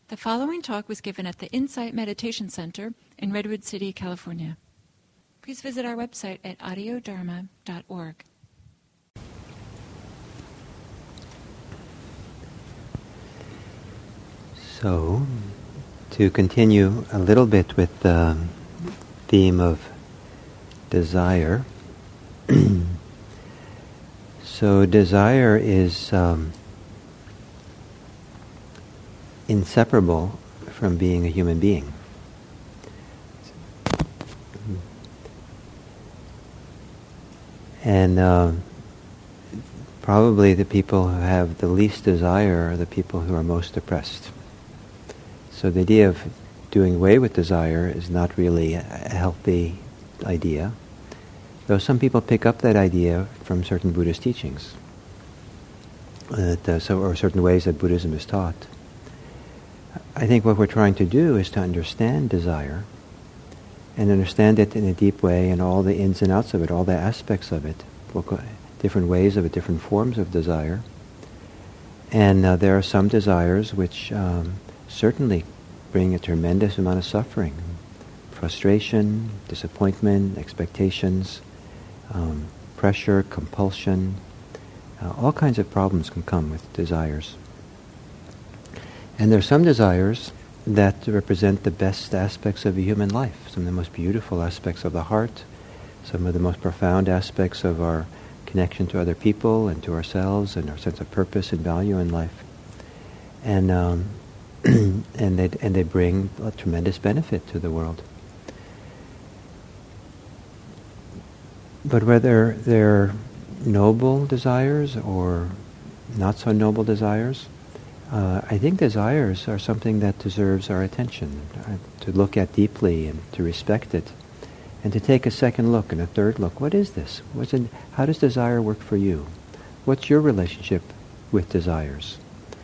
The following talk was given at the Insight Meditation Center in Redwood City, California. Please visit our website at audiodharma.org. So, to continue a little bit with the theme of desire. So desire is inseparable from being a human being. And probably the people who have the least desire are the people who are most depressed. So the idea of doing away with desire is not really a healthy idea, though some people pick up that idea from certain Buddhist teachings, or certain ways that Buddhism is taught. I think what we're trying to do is to understand desire, and understand it in a deep way, and all the ins and outs of it, all the aspects of it, different ways of it, different forms of desire. And there are some desires which certainly bring a tremendous amount of suffering, frustration, disappointment, expectations, pressure, compulsion. All kinds of problems can come with desires. And there are some desires that represent the best aspects of a human life, some of the most beautiful aspects of the heart, some of the most profound aspects of our connection to other people and to ourselves and our sense of purpose and value in life. And and they bring a tremendous benefit to the world. But whether they're noble desires or not so noble desires, I think desires are something that deserves our attention, to look at deeply and to respect it, and to take a second look and a third look. What is this? How does desire work for you? What's your relationship with desires?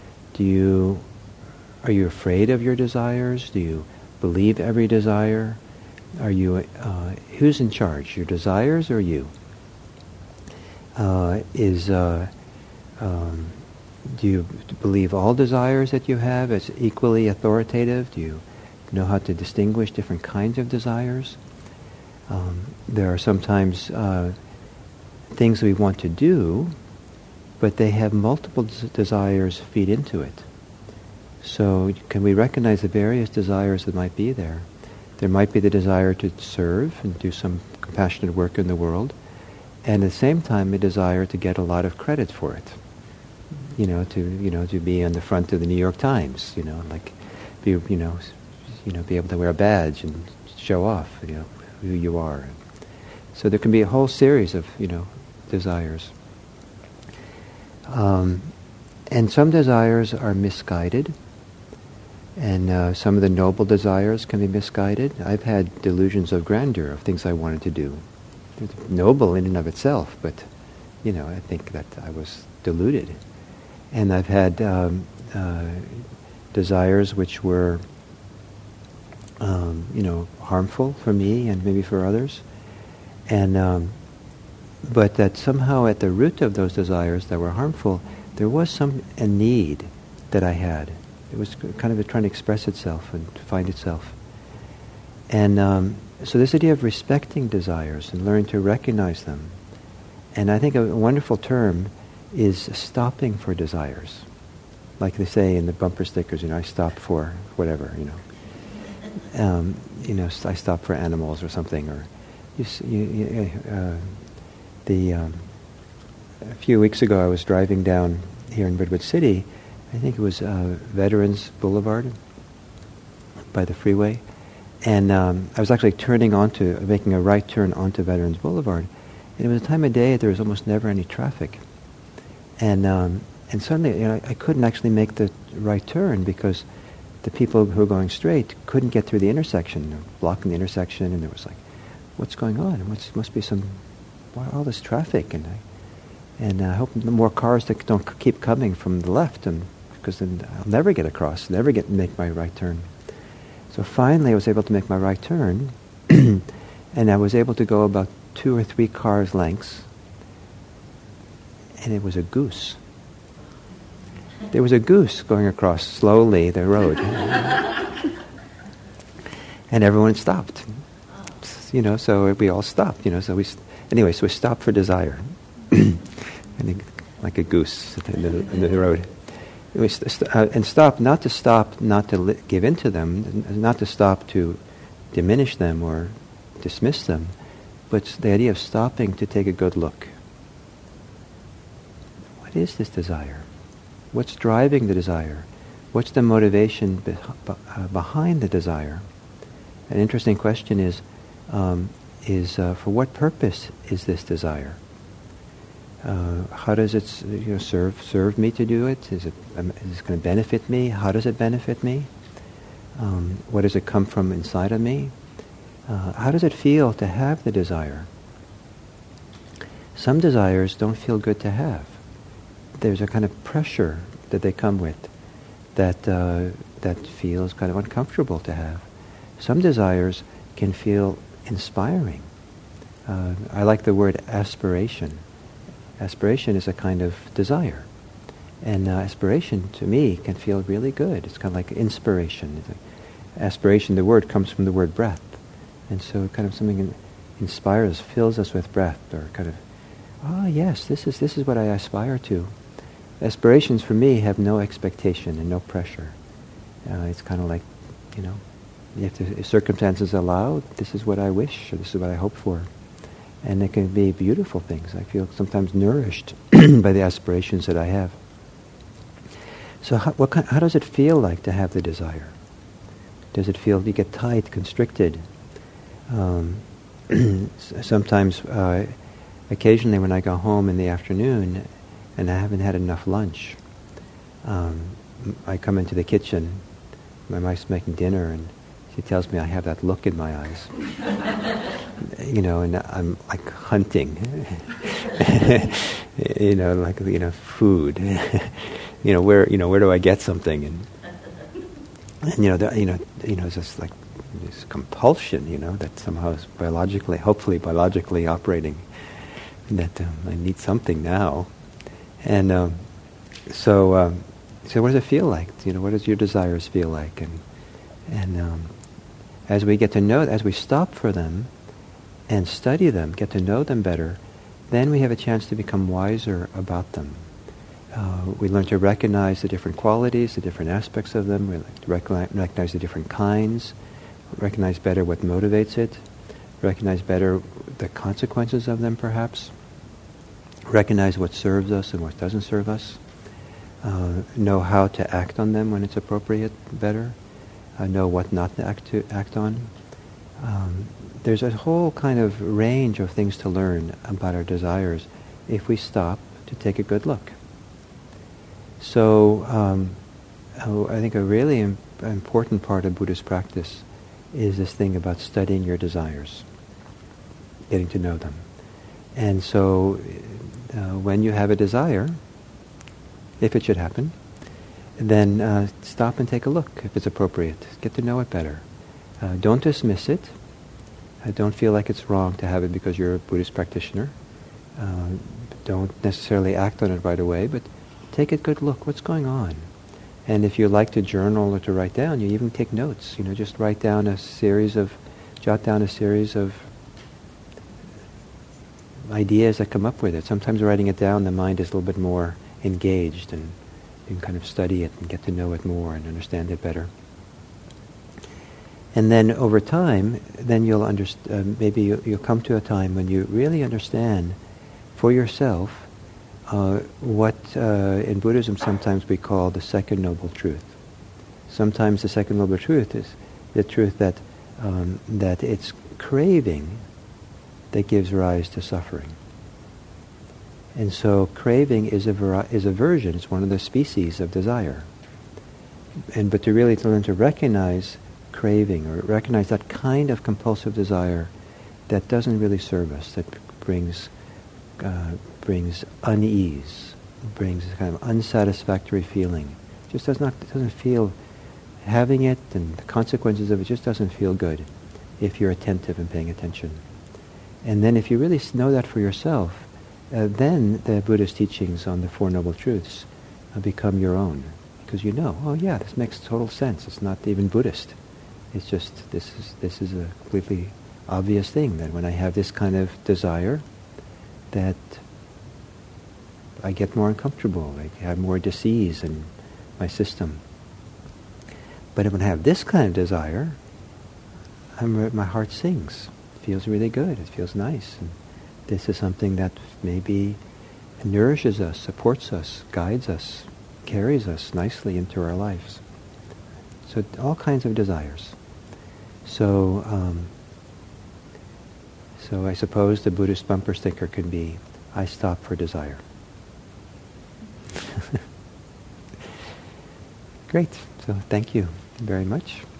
Are you afraid of your desires? Do you believe every desire? Are you who's in charge? Your desires or you? Do you believe all desires that you have as equally authoritative? Do you know how to distinguish different kinds of desires? There are sometimes things we want to do, but they have multiple desires feed into it. So can we recognize the various desires that might be there? There might be the desire to serve and do some compassionate work in the world, and at the same time a desire to get a lot of credit for it. To be on the front of the New York Times, be able to wear a badge and show off, who you are. So there can be a whole series of, desires. And some desires are misguided, and some of the noble desires can be misguided. I've had delusions of grandeur of things I wanted to do. It's noble in and of itself, but, I think that I was deluded. And I've had desires which were, harmful for me and maybe for others. And but that somehow at the root of those desires that were harmful, there was a need that I had. It was kind of trying to express itself and to find itself. And so this idea of respecting desires and learning to recognize them. And I think a wonderful term is stopping for desires. Like they say in the bumper stickers, I stop for whatever, I stop for animals or something. Or a few weeks ago I was driving down here in Redwood City. I think it was Veterans Boulevard by the freeway. And I was actually making a right turn onto Veterans Boulevard. And it was a time of day there was almost never any traffic. And suddenly, I couldn't actually make the right turn because the people who were going straight couldn't get through the intersection. They were blocking the intersection, and there was like, what's going on? Must be all this traffic. And I hope more cars that don't keep coming from the left, and because then I'll never get across, make my right turn. So finally, I was able to make my right turn, and I was able to go about 2 or 3 cars lengths, and it was a goose. there was a goose going across slowly the road. And everyone stopped. So we all stopped, so we stopped for desire. Like a goose in the road. And stop, not to give in to them, not to stop to diminish them or dismiss them, but the idea of stopping to take a good look. What is this desire? What's driving the desire? What's the motivation behind the desire? An interesting question is for what purpose is this desire? How does it serve me to do it? Is it going to benefit me? How does it benefit me? What does it come from inside of me? How does it feel to have the desire? Some desires don't feel good to have. There's a kind of pressure that they come with that feels kind of uncomfortable to have. Some desires can feel inspiring. I like the word aspiration. Aspiration is a kind of desire. And aspiration, to me, can feel really good. It's kind of like inspiration. Aspiration, the word comes from the word breath. And so kind of something inspires, fills us with breath, or kind of, yes, this is what I aspire to. Aspirations, for me, have no expectation and no pressure. It's kind of like, if circumstances allow, this is what I wish, or this is what I hope for. And it can be beautiful things. I feel sometimes nourished by the aspirations that I have. So how does it feel like to have the desire? Does it feel you get tight, constricted? Sometimes, occasionally when I go home in the afternoon and I haven't had enough lunch, I come into the kitchen, my wife's making dinner, and she tells me I have that look in my eyes. And I'm like hunting, food. Where do I get something? And it's just like this compulsion, that somehow is hopefully biologically operating. That I need something now, and so what does it feel like? What does your desires feel like? And as we get to know, as we stop for them and study them, get to know them better, then we have a chance to become wiser about them. We learn to recognize the different qualities, the different aspects of them. We learn to recognize the different kinds, recognize better what motivates it, recognize better the consequences of them, perhaps, recognize what serves us and what doesn't serve us, know how to act on them when it's appropriate better, know what not to act on. There's a whole kind of range of things to learn about our desires if we stop to take a good look. So I think a really important part of Buddhist practice is this thing about studying your desires, getting to know them. And so when you have a desire, if it should happen, then stop and take a look if it's appropriate. Get to know it better. Don't dismiss it. Don't feel like it's wrong to have it because you're a Buddhist practitioner. Don't necessarily act on it right away, but take a good look. What's going on? And if you like to journal or to write down, you even take notes. Just jot down a series of ideas that come up with it. Sometimes writing it down, the mind is a little bit more engaged, and you can kind of study it and get to know it more and understand it better. And then over time, then you'll maybe you'll come to a time when you really understand for yourself what in Buddhism sometimes we call the second noble truth. Sometimes the second noble truth is the truth that it's craving that gives rise to suffering. And so craving is aversion. It's one of the species of desire. But to learn to recognize craving, or recognize that kind of compulsive desire that doesn't really serve us, that brings unease, brings a kind of unsatisfactory feeling. Just doesn't feel, having it and the consequences of it just doesn't feel good if you're attentive and paying attention. And then if you really know that for yourself, then the Buddhist teachings on the Four Noble Truths become your own. Because you know, oh yeah, this makes total sense. It's not even Buddhist. It's just, this is a completely obvious thing, that when I have this kind of desire, that I get more uncomfortable, I have more disease in my system. But when I have this kind of desire, my heart sings. It feels really good, it feels nice. And this is something that maybe nourishes us, supports us, guides us, carries us nicely into our lives. So all kinds of desires. So I suppose the Buddhist bumper sticker could be, I stop for desire. Great. So thank you very much.